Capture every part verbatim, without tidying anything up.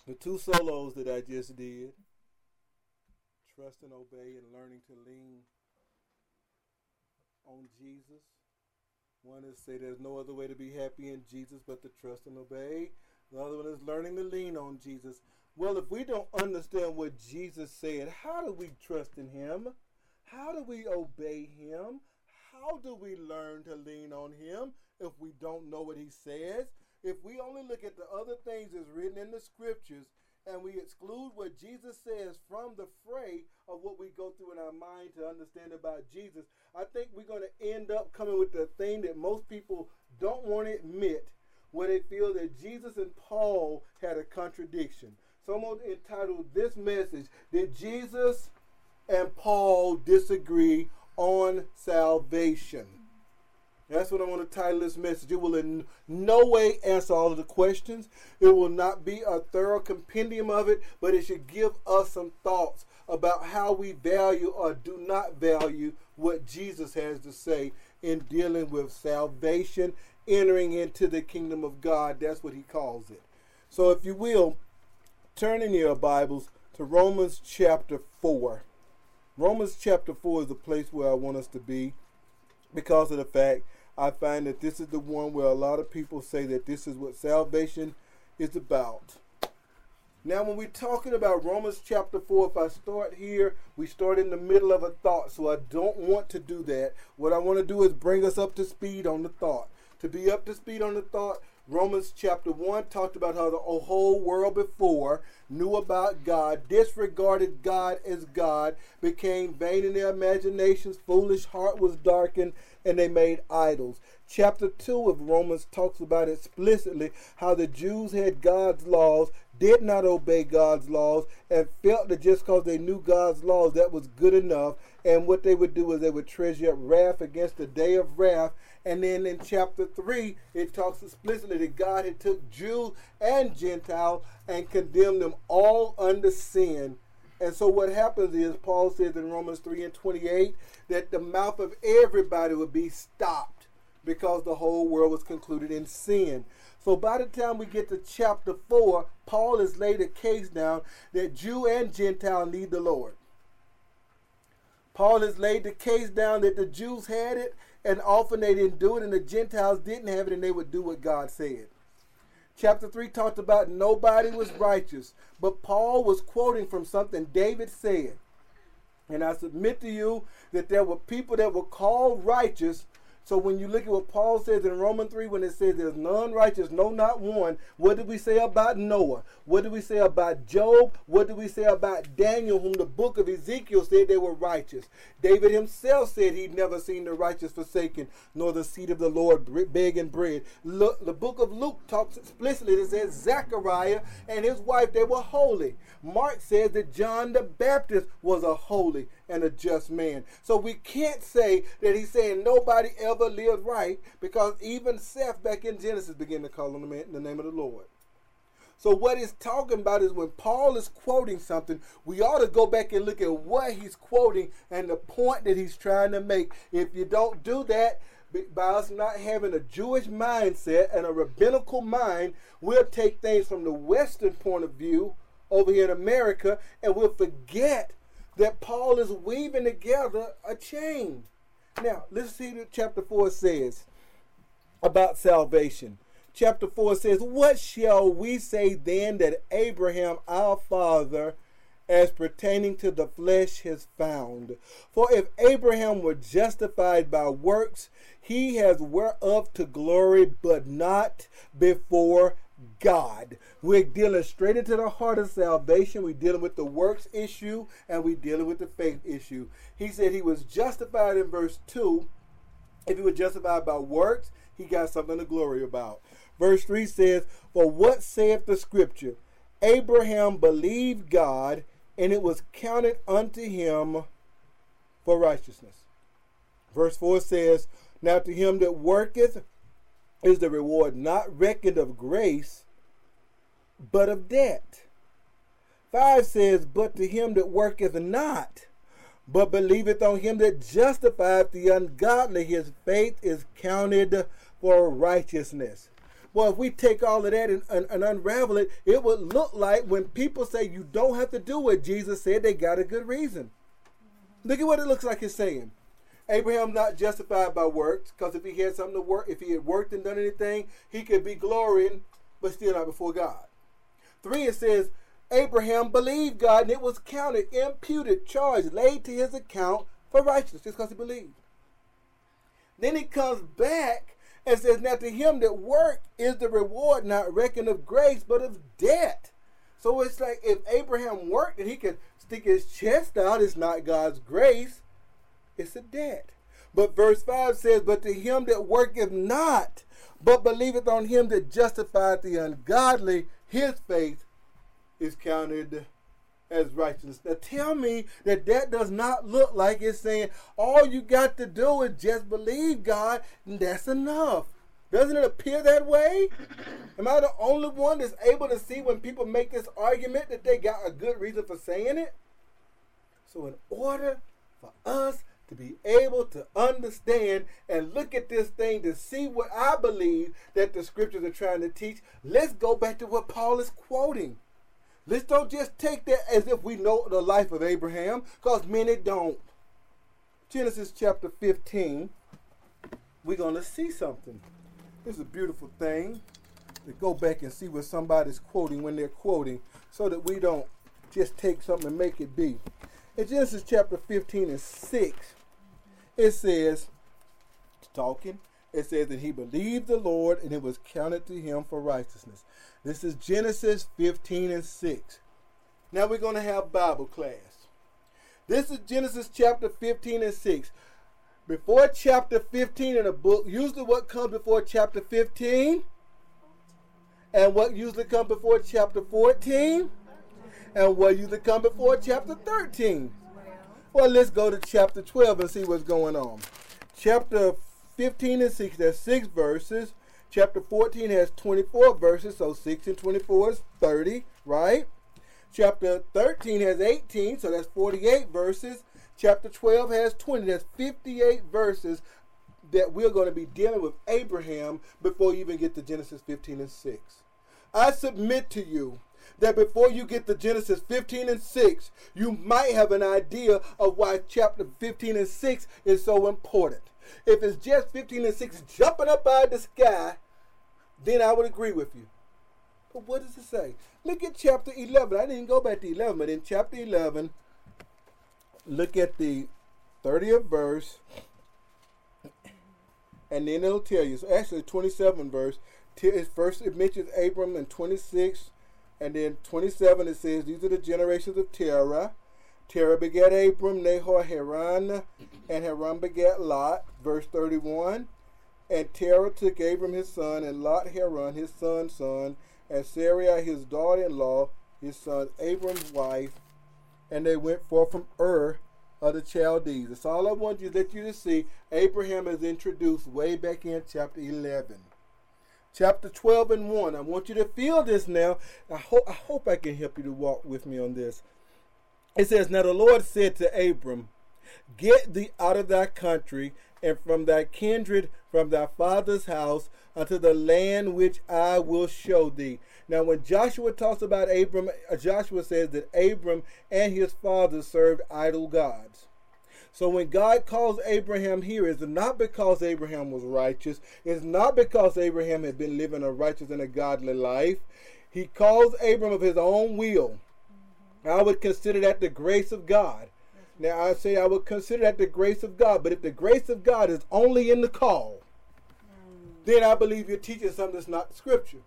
The two solos that I just did, trust and obey and learning to lean on Jesus. One is say there's no other way to be happy in Jesus but to trust and obey. The other one is learning to lean on Jesus. Well, if we don't understand what Jesus said, how do we trust in him? How do we obey him? How do we learn to lean on him if we don't know what he says? If we only look at the other things that's written in the scriptures and we exclude what Jesus says from the fray of what we go through in our mind to understand about Jesus, I think we're going to end up coming with the thing that most people don't want to admit, where they feel that Jesus and Paul had a contradiction. So I'm going to entitle this message, Did Jesus and Paul Disagree on Salvation? That's what I want to title this message. It will in no way answer all of the questions. It will not be a thorough compendium of it, but it should give us some thoughts about how we value or do not value what Jesus has to say in dealing with salvation, entering into the kingdom of God. That's what he calls it. So if you will, turn in your Bibles to Romans chapter four. Romans chapter four is the place where I want us to be because of the fact I find that this is the one where a lot of people say that this is what salvation is about. Now, when we're talking about Romans chapter four, if I start here, we start in the middle of a thought, so I don't want to do that. What I want to do is bring us up to speed on the thought. To be up to speed on the thought, Romans chapter one talked about how the whole world before knew about God, disregarded God as God, became vain in their imaginations, foolish heart was darkened, and they made idols. Chapter two of Romans talks about explicitly how the Jews had God's laws, did not obey God's laws, and felt that just because they knew God's laws, that was good enough. And what they would do is they would treasure up wrath against the day of wrath. And then in chapter three, it talks explicitly that God had took Jews and Gentiles and condemned them all under sin. And so what happens is, Paul says in Romans three and twenty-eight, that the mouth of everybody would be stopped because the whole world was concluded in sin. So by the time we get to chapter four, Paul has laid a case down that Jew and Gentile need the Lord. Paul has laid the case down that the Jews had it, and often they didn't do it, and the Gentiles didn't have it, and they would do what God said. Chapter three talked about nobody was righteous, but Paul was quoting from something David said. And I submit to you that there were people that were called righteous. So when you look at what Paul says in Romans three, when it says there's none righteous, no, not one, what did we say about Noah? What did we say about Job? What did we say about Daniel, whom the book of Ezekiel said they were righteous? David himself said he'd never seen the righteous forsaken, nor the seed of the Lord begging bread. Look, the book of Luke talks explicitly. It says Zechariah and his wife, they were holy. Mark says that John the Baptist was a holy and a just man. So we can't say that he's saying nobody ever lived right, because even Seth back in Genesis began to call on the, man, the name of the Lord. So what he's talking about is when Paul is quoting something, we ought to go back and look at what he's quoting and the point that he's trying to make. If you don't do that, by us not having a Jewish mindset and a rabbinical mind, we'll take things from the Western point of view over here in America, and we'll forget that Paul is weaving together a chain. Now, let's see what chapter four says about salvation. Chapter four says, "What shall we say then that Abraham our father as pertaining to the flesh has found? For if Abraham were justified by works, he has whereof to glory, but not before God." We're dealing straight into the heart of salvation. We're dealing with the works issue, and we're dealing with the faith issue. He said he was justified in verse two. If he was justified by works, he got something to glory about. Verse three says, "For what saith the scripture? Abraham believed God, and it was counted unto him for righteousness." Verse four says, "Now to him that worketh is the reward not reckoned of grace, but of debt." Five says, "But to him that worketh not, but believeth on him that justifieth the ungodly, his faith is counted for righteousness." Well, if we take all of that and, and, and unravel it, it would look like when people say you don't have to do what Jesus said, they got a good reason. Look at what it looks like it's saying. Abraham not justified by works, because if he had something to work, if he had worked and done anything, he could be glorying, but still not before God. Three, it says, Abraham believed God, and it was counted, imputed, charged, laid to his account for righteousness, just because he believed. Then he comes back and says, now to him that work is the reward not reckoned of grace, but of debt. So it's like if Abraham worked and he could stick his chest out, it's not God's grace, it's a debt. But verse five says, but to him that worketh not, but believeth on him that justifieth the ungodly, his faith is counted as righteousness. Now tell me that that does not look like it's saying all you got to do is just believe God and that's enough. Doesn't it appear that way? Am I the only one that's able to see when people make this argument that they got a good reason for saying it? So in order for us to be able to understand and look at this thing to see what I believe that the scriptures are trying to teach, let's go back to what Paul is quoting. Let's don't just take that as if we know the life of Abraham, because many don't. Genesis chapter fifteen, we're going to see something. This is a beautiful thing to go back and see what somebody's quoting when they're quoting, so that we don't just take something and make it be. In Genesis chapter fifteen and six, it says, talking, it says that he believed the Lord and it was counted to him for righteousness. This is Genesis fifteen and six. Now we're going to have Bible class. This is Genesis chapter fifteen and six. Before chapter fifteen in a book, usually what comes before chapter fifteen and what usually comes before chapter fourteen and what usually comes before chapter thirteen. Well, let's go to chapter twelve and see what's going on. Chapter fifteen and six, that's six verses. Chapter fourteen has twenty-four verses, so six and twenty-four is thirty, right? Chapter thirteen has eighteen, so that's forty-eight verses. Chapter twelve has twenty, that's fifty-eight verses that we're going to be dealing with Abraham before you even get to Genesis fifteen and six. I submit to you that before you get to Genesis fifteen and six, you might have an idea of why chapter fifteen and six is so important. If it's just fifteen and six jumping up out of the sky, then I would agree with you. But what does it say? Look at chapter eleven. I didn't go back to eleven, but in chapter eleven, look at the thirtieth verse, and then it'll tell you. So actually, twenty-seventh verse. First, it mentions Abram, and twenty-six, and then twenty-seven, it says, these are the generations of Terah. Terah begat Abram, Nahor, Haran, and Haran begat Lot. Verse thirty-one. And Terah took Abram his son, and Lot Haran his son's son, and Sarai his daughter-in-law, his son Abram's wife, and they went forth from Ur of the Chaldees. That's all I want you to let you to see. Abraham is introduced way back in chapter eleven. Chapter twelve and one. I want you to feel this now. I hope I hope I can help you to walk with me on this. It says, now the Lord said to Abram, get thee out of thy country and from thy kindred, from thy father's house, unto the land which I will show thee. Now when Joshua talks about Abram, Joshua says that Abram and his father served idol gods. So when God calls Abraham here, it's not because Abraham was righteous. It's not because Abraham had been living a righteous and a godly life. He calls Abram of his own will. I would consider that the grace of God. Now I say I would consider that the grace of God. But if the grace of God is only in the call, then I believe you're teaching something that's not the scripture.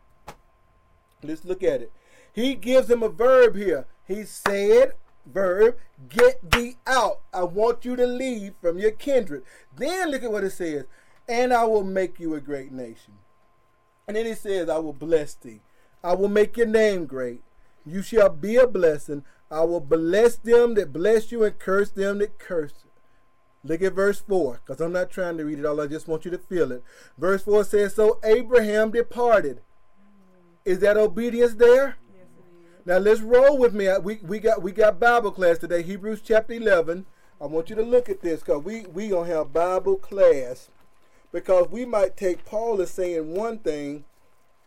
Let's look at it. He gives him a verb here. He said, verb, get thee out. I want you to leave from your kindred. Then look at what it says. And I will make you a great nation. And then he says, I will bless thee. I will make your name great. You shall be a blessing. I will bless them that bless you and curse them that curse you. Look at verse four, because I'm not trying to read it all. I just want you to feel it. Verse four says, so Abraham departed. Is that obedience there? Yes, it is. Now let's roll with me. We, we, got, we got Bible class today, Hebrews chapter eleven. I want you to look at this, because we we going to have Bible class. Because we might take Paul as saying one thing,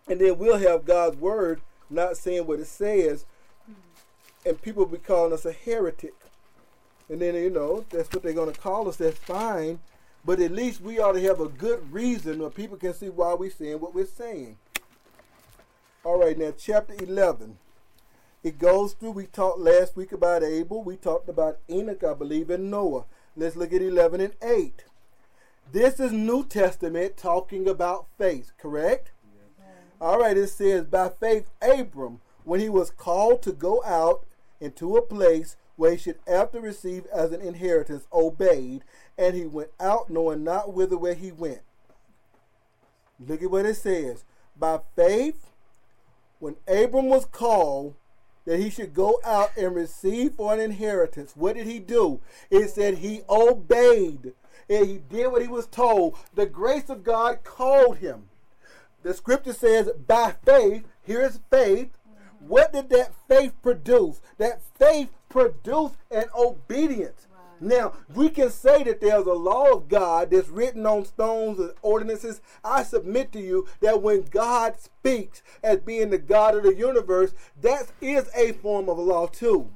And then we'll have God's word not saying what it says, and people will be calling us a heretic. And then, you know, that's what they're going to call us. That's fine. But at least we ought to have a good reason where people can see why we're saying what we're saying. All right, now chapter eleven. It goes through, we talked last week about Abel. We talked about Enoch, I believe, and Noah. Let's look at eleven and eight. This is New Testament talking about faith, correct? Yeah. All right, it says, by faith, Abram, when he was called to go out into a place where he should after receive as an inheritance, obeyed, and he went out knowing not whither where he went. Look at what it says. By faith, when Abram was called that he should go out and receive for an inheritance, what did he do? It said he obeyed, and he did what he was told. The grace of God called him. The scripture says, by faith, here's faith. What did that faith produce? That faith produced an obedience. Now, we can say that there's a law of God that's written on stones and ordinances. I submit to you that when God speaks as being the God of the universe, that is a form of a law too.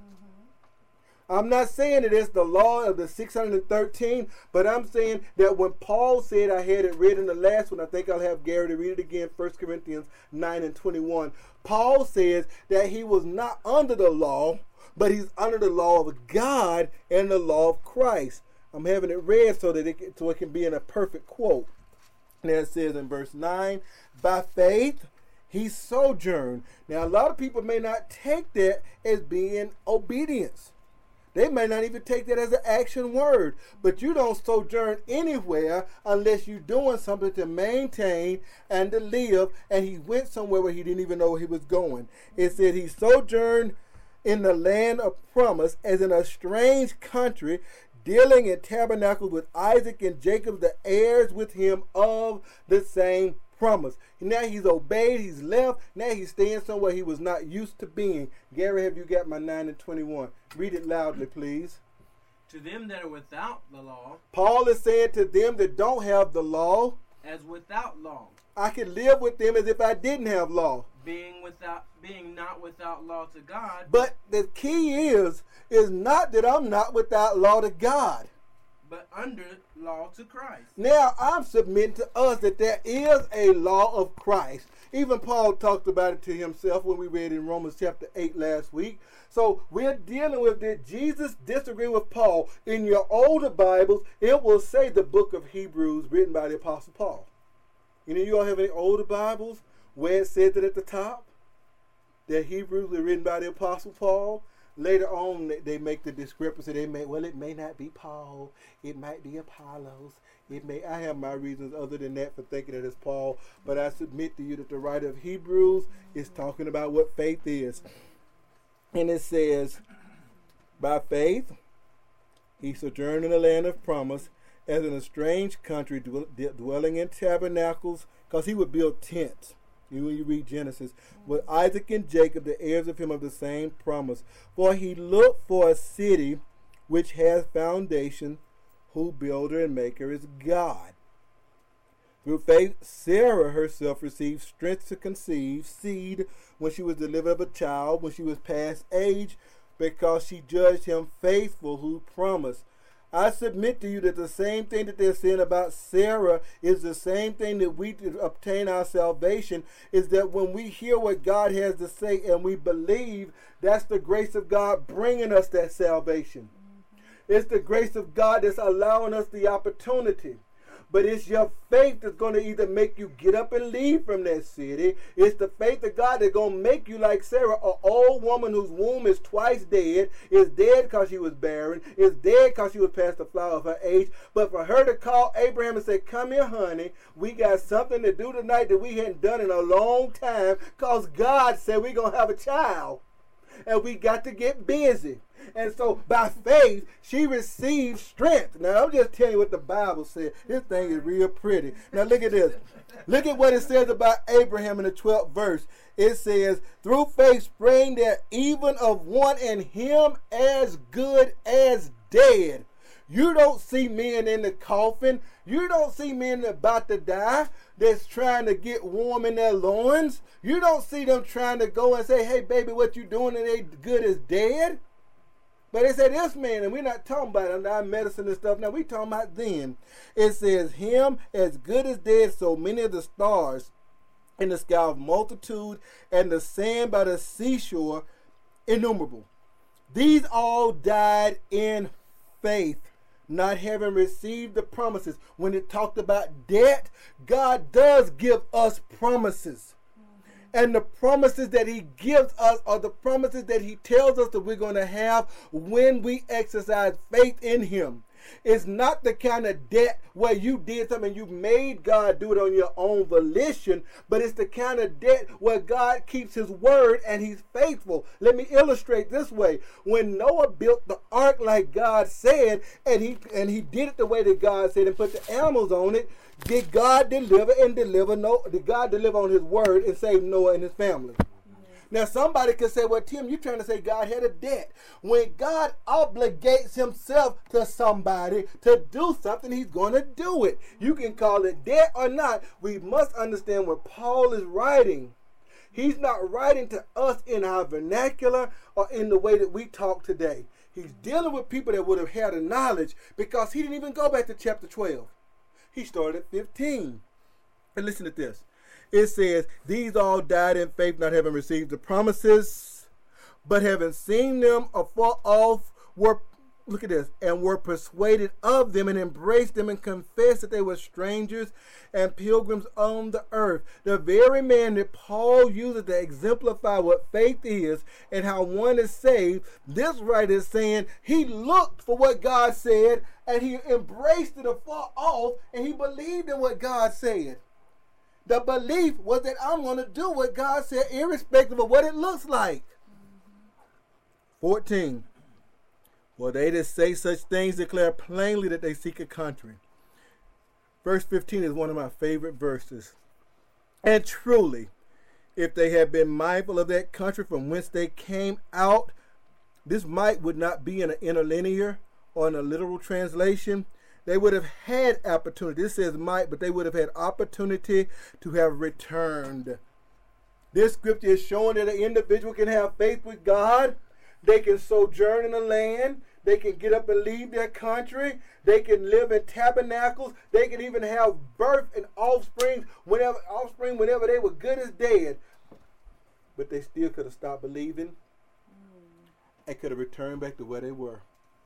Mm-hmm. I'm not saying that it's the law of the six hundred thirteen, but I'm saying that when Paul said, I had it read in the last one, I think I'll have Gary to read it again, First Corinthians nine and twenty-one. Paul says that he was not under the law, but he's under the law of God and the law of Christ. I'm having it read so that it can, so it can be in a perfect quote. And it says in verse nine, by faith he sojourned. Now a lot of people may not take that as being obedience. They may not even take that as an action word. But you don't sojourn anywhere unless you're doing something to maintain and to live. And he went somewhere where he didn't even know where he was going. It said he sojourned in the land of promise, as in a strange country, dealing in tabernacles with Isaac and Jacob, the heirs with him of the same promise. Now he's obeyed, he's left, now he's staying somewhere he was not used to being. Gary, have you got my nine and twenty-one? Read it loudly, please. To them that are without the law, Paul is saying to them that don't have the law, as without law, I can live with them as if I didn't have law. Being without, being not without law to God. But the key is, is not that I'm not without law to God, but under law to Christ. Now I'm submitting to us that there is a law of Christ. Even Paul talked about it to himself when we read in Romans chapter eight last week. So we're dealing with that. Jesus disagreed with Paul. In your older Bibles, it will say the book of Hebrews written by the Apostle Paul. You know, you all have any older Bibles where it says it at the top that Hebrews were written by the Apostle Paul? Later on, they make the discrepancy. They may, well, it may not be Paul. It might be Apollos. It may. I have my reasons other than that for thinking that it's Paul. But I submit to you that the writer of Hebrews is talking about what faith is. And it says, by faith, he sojourned in the land of promise, as in a strange country, dwelling in tabernacles, because he would build tents. You, you read Genesis, with Isaac and Jacob, the heirs of him of the same promise. For he looked for a city which has foundation, whose builder and maker is God. Through faith, Sarah herself received strength to conceive seed when she was delivered of a child, when she was past age, because she judged him faithful who promised. I submit to you that the same thing that they're saying about Sarah is the same thing that we to obtain our salvation, is that when we hear what God has to say and we believe, that's the grace of God bringing us that salvation. Mm-hmm. It's the grace of God that's allowing us the opportunity. But it's your faith that's going to either make you get up and leave from that city. It's the faith of God that's going to make you like Sarah, an old woman whose womb is twice dead, is dead because she was barren, is dead because she was past the flower of her age. But for her to call Abraham and say, come here, honey, we got something to do tonight that we hadn't done in a long time, because God said we're going to have a child. And we got to get busy. And so by faith, she received strength. Now, I'm just telling you what the Bible said. This thing is real pretty. Now, look at this. Look at what it says about Abraham in the twelfth verse. It says, through faith sprang there even of one in him as good as dead. You don't see men in the coffin. You don't see men about to die. that's trying to get warm in their loins. You don't see them trying to go and say, hey, baby, what you doing? And they good as dead. But they say this man, and we're not talking about our medicine and stuff. Now, we talking about them. It says, him as good as dead, so many of the stars in the sky of multitude, and the sand by the seashore, innumerable. These all died in faith, not having received the promises. When it talked about debt, God does give us promises. And the promises that he gives us are the promises that he tells us that we're going to have when we exercise faith in him. It's not the kind of debt where you did something, you made God do it on your own volition, but it's the kind of debt where God keeps his word and he's faithful. Let me illustrate this way. When Noah built the ark like God said, and he and he did it the way that God said and put the animals on it, did God deliver and deliver no did God deliver on his word and save Noah and his family? Now, somebody could say, well, Tim, you're trying to say God had a debt. When God obligates himself to somebody to do something, he's going to do it. You can call it debt or not. We must understand what Paul is writing. He's not writing to us in our vernacular or in the way that we talk today. He's dealing with people that would have had a knowledge, because he didn't even go back to chapter twelve. He started at fifteen. And listen to this. It says, these all died in faith, not having received the promises, but having seen them afar off, were, look at this, and were persuaded of them and embraced them and confessed that they were strangers and pilgrims on the earth. The very man that Paul uses to exemplify what faith is and how one is saved, this writer is saying he looked for what God said and he embraced it afar off and he believed in what God said. The belief was that I'm going to do what God said, irrespective of what it looks like. fourteen. For they that say such things declare plainly that they seek a country. Verse fifteen is one of my favorite verses. And truly, if they had been mindful of that country from whence they came out, this might would not be in an interlinear or in a literal translation. They would have had opportunity. This says might, but they would have had opportunity to have returned. This scripture is showing that an individual can have faith with God. They can sojourn in the land. They can get up and leave their country. They can live in tabernacles. They can even have birth and offspring whenever, offspring whenever they were good as dead. But they still could have stopped believing and could have returned back to where they were.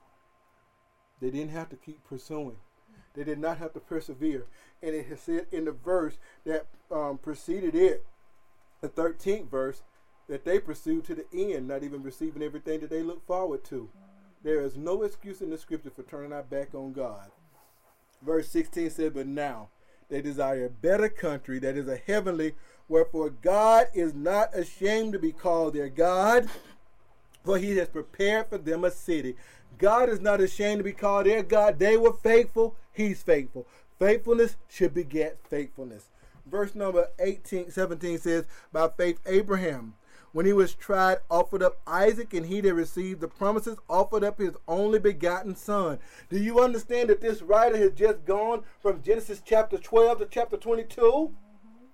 They didn't have to keep pursuing. They did not have to persevere. And it has said in the verse that um, preceded it, the thirteenth verse, that they pursued to the end, not even receiving everything that they look forward to. There is no excuse in the scripture for turning our back on God. Verse sixteen said, but now they desire a better country that is a heavenly, wherefore God is not ashamed to be called their God, for he has prepared for them a city. God is not ashamed to be called their God. They were faithful. He's faithful. Faithfulness should beget faithfulness. Verse number eighteen, seventeen says, by faith Abraham, when he was tried, offered up Isaac, and he that received the promises offered up his only begotten son. Do you understand that this writer has just gone from Genesis chapter twelve to chapter twenty-two? Mm-hmm.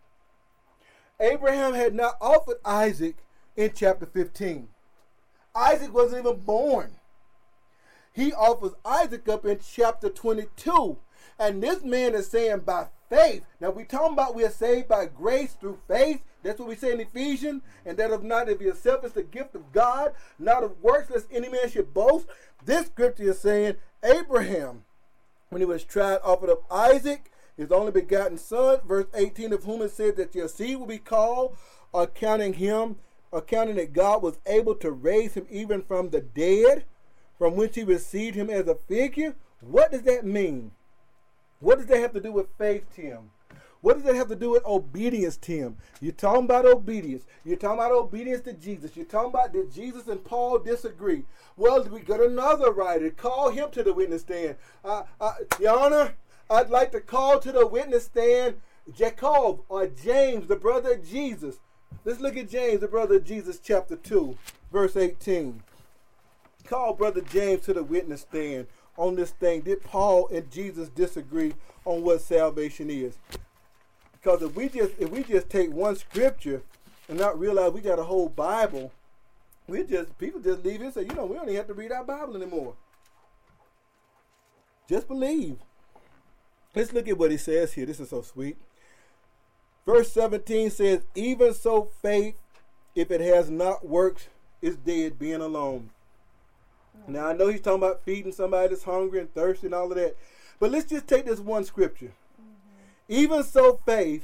Abraham had not offered Isaac in chapter fifteen. Isaac wasn't even born. He offers Isaac up in chapter twenty-two. And this man is saying by faith. Now we're talking about we are saved by grace through faith. That's what we say in Ephesians. And that of not of yourself is the gift of God, not of works, lest any man should boast. This scripture is saying Abraham, when he was tried, offered up Isaac, his only begotten son. Verse eighteen, of whom it said that your seed will be called, accounting him, accounting that God was able to raise him even from the dead, from which he received him as a figure. What does that mean? What does that have to do with faith, Tim? What does that have to do with obedience, Tim? You're talking about obedience. You're talking about obedience to Jesus. You're talking about did Jesus and Paul disagree? Well, we got another writer. Call him to the witness stand. Uh, uh, Your Honor, I'd like to call to the witness stand Jacob or James, the brother of Jesus. Let's look at James, the brother of Jesus, chapter two, verse eighteen. Call brother James to the witness stand on this thing. Did Paul and Jesus disagree on what salvation is? Because if we just if we just take one scripture and not realize we got a whole Bible, we just people just leave it and say, you know, we don't even have to read our Bible anymore. Just believe. Let's look at what he says here. This is so sweet. Verse seventeen says, even so faith, if it has not works, is dead, being alone. Mm-hmm. Now I know he's talking about feeding somebody that's hungry and thirsty and all of that. But let's just take this one scripture. Mm-hmm. Even so faith,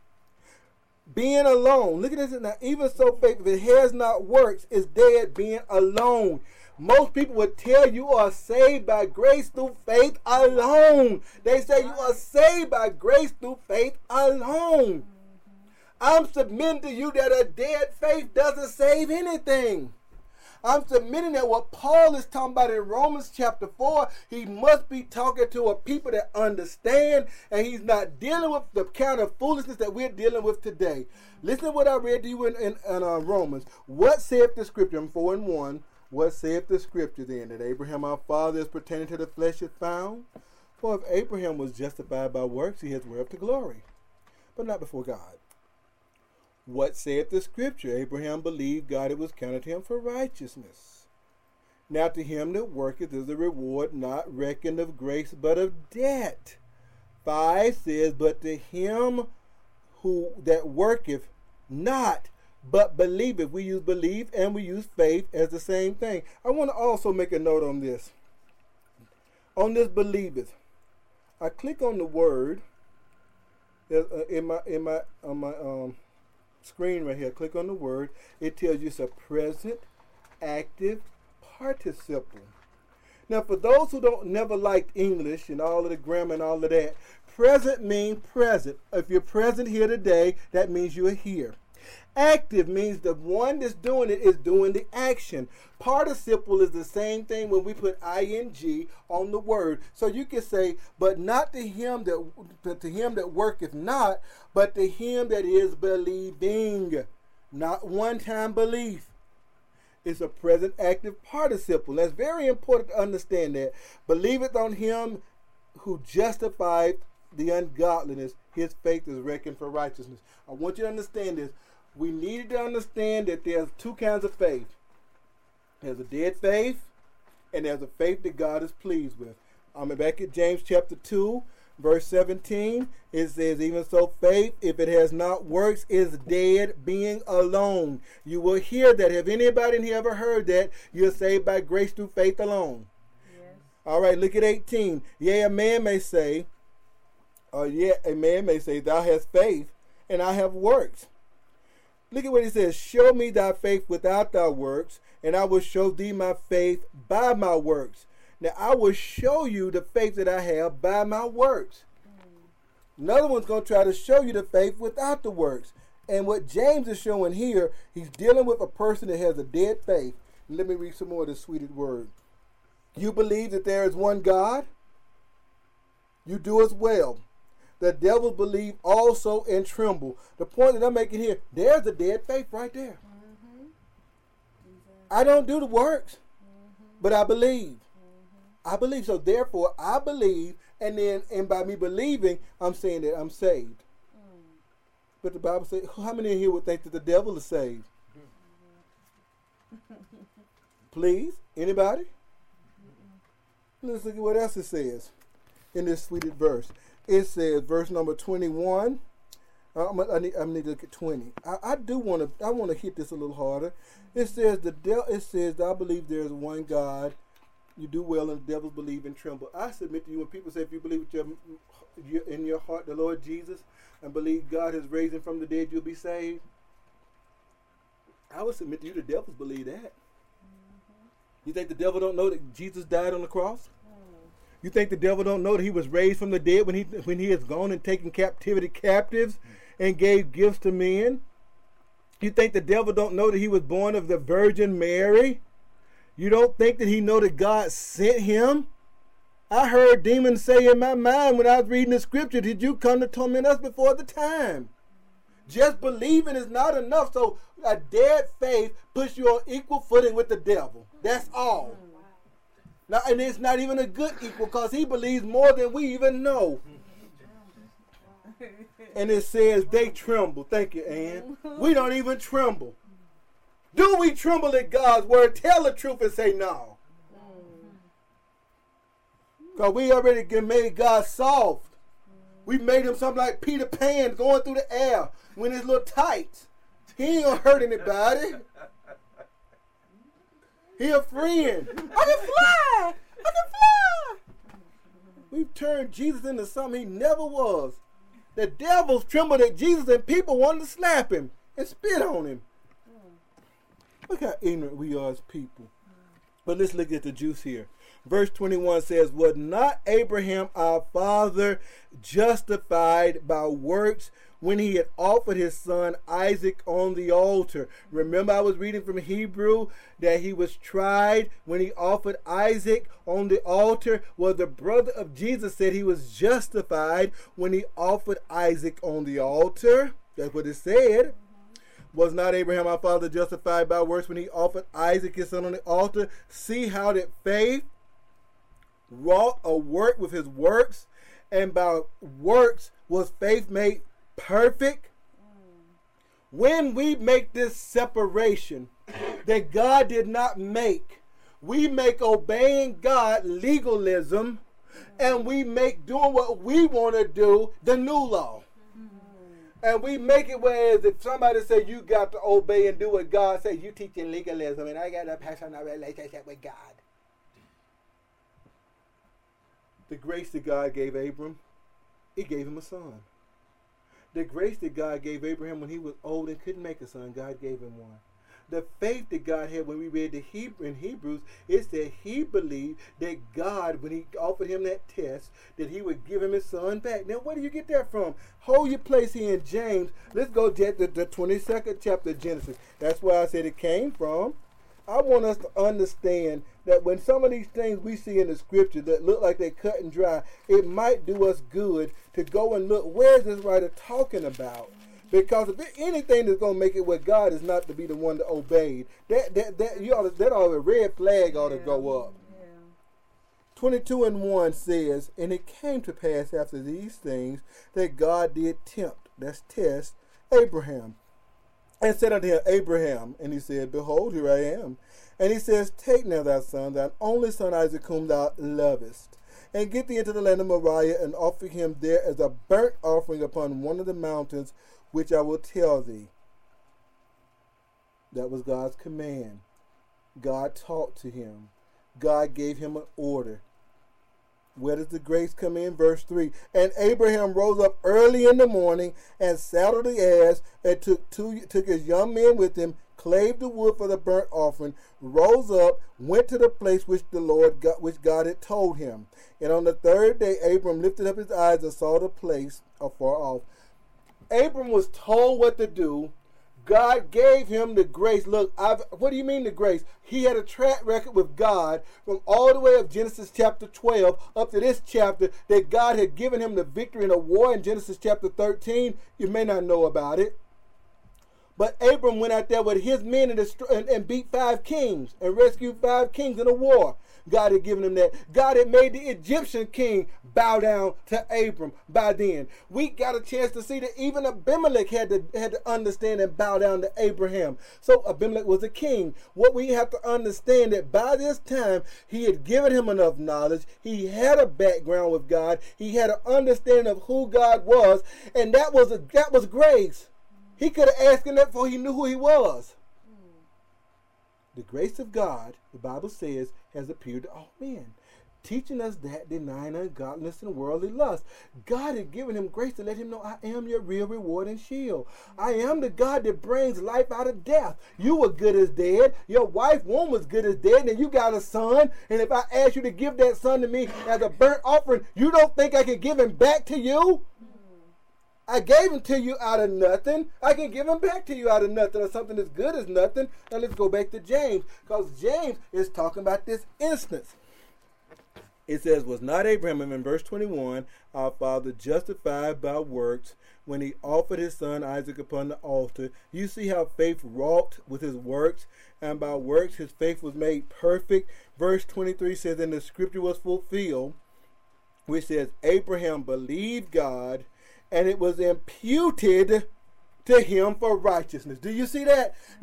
being alone. Look at this now. Even so faith, if it has not works, is dead, being alone. Most people would tell you are saved by grace through faith alone. They say you are saved by grace through faith alone. Mm-hmm. I'm submitting to you that a dead faith doesn't save anything. I'm submitting that what Paul is talking about in Romans chapter four, he must be talking to a people that understand, and he's not dealing with the kind of foolishness that we're dealing with today. Listen to what I read to you in, in, in uh, Romans. What saith the scripture? I'm four and one. What saith the scripture then? That Abraham our father is pertaining to the flesh is found? For if Abraham was justified by works, he has whereof to glory, but not before God. What saith the scripture? Abraham believed God, it was counted to him for righteousness. Now to him that worketh is a reward not reckoned of grace, but of debt. Five says, but to him who that worketh not, but believeth. We use believe and we use faith as the same thing. I want to also make a note on this. On this believeth. I click on the word uh, in my in my on my um screen right here. Click on the word. It tells you it's a present active participle. Now for those who don't never liked English and all of the grammar and all of that, present means present. If you're present here today, that means you're here. Active means the one that's doing it is doing the action. Participle is the same thing when we put ing on the word. So you can say, but not to him that to him that worketh not, but to him that is believing. Not one-time belief. It's a present active participle. That's very important to understand that. Believeth on him who justified the ungodliness, his faith is reckoned for righteousness. I want you to understand this. We need to understand that there's two kinds of faith. There's a dead faith, and there's a faith that God is pleased with. I'm back at James chapter two, verse seventeen. It says, even so faith, if it has not works, is dead, being alone. You will hear that. Have anybody in here ever heard that? You're saved by grace through faith alone. Yes. All right, look at eighteen. Yea, a man may say, or yet a man may say, thou hast faith, and I have works. Look at what he says. Show me thy faith without thy works, and I will show thee my faith by my works. Now, I will show you the faith that I have by my works. Mm. Another one's going to try to show you the faith without the works. And what James is showing here, he's dealing with a person that has a dead faith. Let me read some more of this sweeted word. You believe that there is one God? You do as well. The devils believe also and tremble. The point that I'm making here, there's a dead faith right there. Mm-hmm. I don't do the works, mm-hmm. but I believe. Mm-hmm. I believe. So therefore, I believe, and then and by me believing, I'm saying that I'm saved. Mm. But the Bible says, how many in here would think that the devil is saved? Mm-hmm. Please, anybody? Mm-mm. Let's look at what else it says in this sweeted verse. It says, verse number twenty-one. Uh, I need, I need to look at twenty. I, I do want to. I want to hit this a little harder. It says the de- It says, I believe there is one God. You do well, and the devils believe and tremble. I submit to you, when people say, if you believe with your, your in your heart the Lord Jesus and believe God has raised him from the dead, you'll be saved. I would submit to you, the devils believe that. Mm-hmm. You think the devil don't know that Jesus died on the cross? You think the devil don't know that he was raised from the dead when he when he has gone and taken captivity captives and gave gifts to men? You think the devil don't know that he was born of the Virgin Mary? You don't think that he know that God sent him? I heard demons say in my mind when I was reading the scripture, did you come to torment us before the time? Just believing is not enough. So a dead faith puts you on equal footing with the devil. That's all. Now, and it's not even a good equal because he believes more than we even know. And it says they tremble. Thank you, Ann. We don't even tremble. Do we tremble at God's word? Tell the truth and say no. Because we already made God soft. We made him something like Peter Pan going through the air when it's a little tight. He ain't going to hurt anybody. He a friend. I can fly. I can fly. We've turned Jesus into something he never was. The devils trembled at Jesus and people wanted to slap him and spit on him. Look how ignorant we are as people. But let's look at the juice here. Verse twenty-one says, was not Abraham our father justified by works when he had offered his son Isaac on the altar? Remember, I was reading from Hebrew that he was tried when he offered Isaac on the altar. Well, the brother of Jesus said he was justified when he offered Isaac on the altar. That's what it said. Was not Abraham our father justified by works when he offered Isaac his son on the altar? See how that faith wrought a work with his works, and by works was faith made perfect. When we make this separation that God did not make, we make obeying God legalism, and we make doing what we want to do the new law. And we make it whereas if somebody say you got to obey and do what God says, you teaching legalism, and I got a personal relationship with God. The grace that God gave Abram, he gave him a son. The grace that God gave Abraham when he was old and couldn't make a son, God gave him one. The faith that God had when we read the Hebrew, in Hebrews, it said he believed that God, when he offered him that test, that he would give him his son back. Now, where do you get that from? Hold your place here in James. Let's go to the, the twenty-second chapter of Genesis. That's where I said it came from. I want us to understand that when some of these things we see in the scripture that look like they're cut and dry, it might do us good to go and look, where is this writer talking about? Because if there's anything that's going to make it where God is not to be the one to obey, that that that you ought to, that ought, a red flag ought to go up. Yeah. twenty-two and one says, and it came to pass after these things that God did tempt, that's test, Abraham. And said unto him, Abraham, and he said, behold, here I am. And he says, take now thy son, thine only son Isaac, whom thou lovest, and get thee into the land of Moriah, and offer him there as a burnt offering upon one of the mountains, which I will tell thee. That was God's command. God talked to him. God gave him an order. Where does the grace come in? Verse three. And Abraham rose up early in the morning and saddled the ass and took two, took his young men with him, clave the wood for the burnt offering, rose up, went to the place which the Lord God, which God had told him. And on the third day, Abram lifted up his eyes and saw the place afar off. Abram was told what to do. God gave him the grace. Look, I've, what do you mean the grace? He had a track record with God from all the way of Genesis chapter twelve up to this chapter that God had given him the victory in a war in Genesis chapter thirteen. You may not know about it. But Abram went out there with his men and, and, and beat five kings and rescued five kings in a war. God had given him that. God had made the Egyptian king bow down to Abram by then. We got a chance to see that even Abimelech had to, had to understand and bow down to Abraham. So Abimelech was a king. What we have to understand that by this time, he had given him enough knowledge. He had a background with God. He had an understanding of who God was. And that was, a, that was grace. He could have asked him that before he knew who he was. The grace of God, the Bible says, has appeared to all men, teaching us that denying ungodliness and worldly lust. God had given him grace to let him know, I am your real reward and shield. I am the God that brings life out of death. You were good as dead. Your wife, womb was good as dead, and you got a son. And if I ask you to give that son to me as a burnt offering, you don't think I can give him back to you? I gave him to you out of nothing. I can give him back to you out of nothing, or something as good as nothing. Now let's go back to James, because James is talking about this instance. It says, was not Abraham, in verse twenty-one, our father justified by works when he offered his son Isaac upon the altar? You see how faith wrought with his works, and by works his faith was made perfect. Verse twenty-three says, and the scripture was fulfilled, which says, Abraham believed God, and it was imputed to him for righteousness. Do you see that?